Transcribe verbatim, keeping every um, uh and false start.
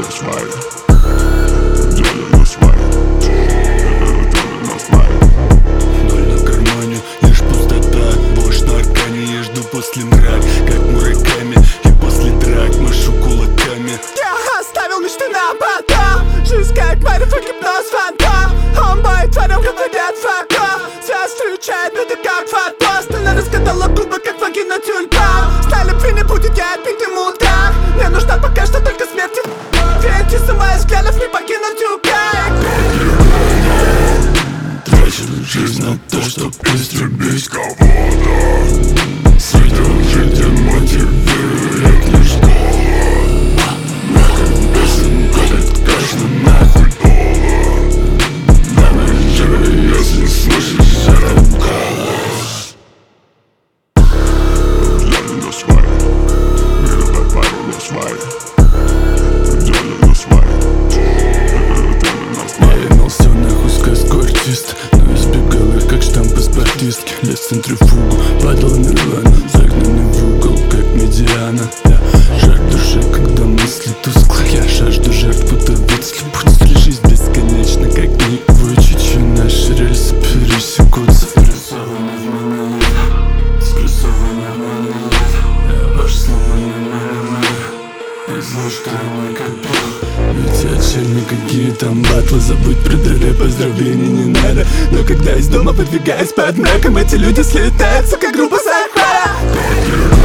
нас вайб, делай нас вайб, делай нас вайб. Ноль на кармане, лишь пустота. Бош на аркане, я жду после мрак. Как Мураками, и после драк машу кулаками. Я оставил мечты на потом. Жизнь как марафон, гипноз, фантом. Он боит твором, говорят факом. Связь встречает беды, как форпост. Она раскатала губы, как вагина тюльпан. Сталь любви не будет, я отбитый мудак. Мне нужна пока что только смерть. Верьте, сама взглядов не покинуть упрек. Трачу жизнь на то, чтоб истребить кого-то. Светил жить и мотивирует лишь голод. Нахуй песен горит каждый нахуй повод. Нами живи, если слышишь этот голос. Делай нас вайб, делай нас вайб, делай нас вайб, делай нас вайб. Я ебался нахуй сказку артист, но избегал их как штампы спортистки. Лез в центрифугу, падал нирвана, загнанный в угол, как медиана. Я жар души, когда мысли тусклые. Я жажду жертв, будто если будет ли жизнь бесконечна, как не вычечу. Наши рельсы пересекутся. Спрессованы в монолит, спрессованы в монолит. Я ваш сломанный монолит, и знал, что я мой копил. Ведь я отшельник, какие там батлы. Забудь про ДР, поздравлений не надо. Но когда из дома подвигаюсь под мраком, эти люди слетают, сука, группа захвата.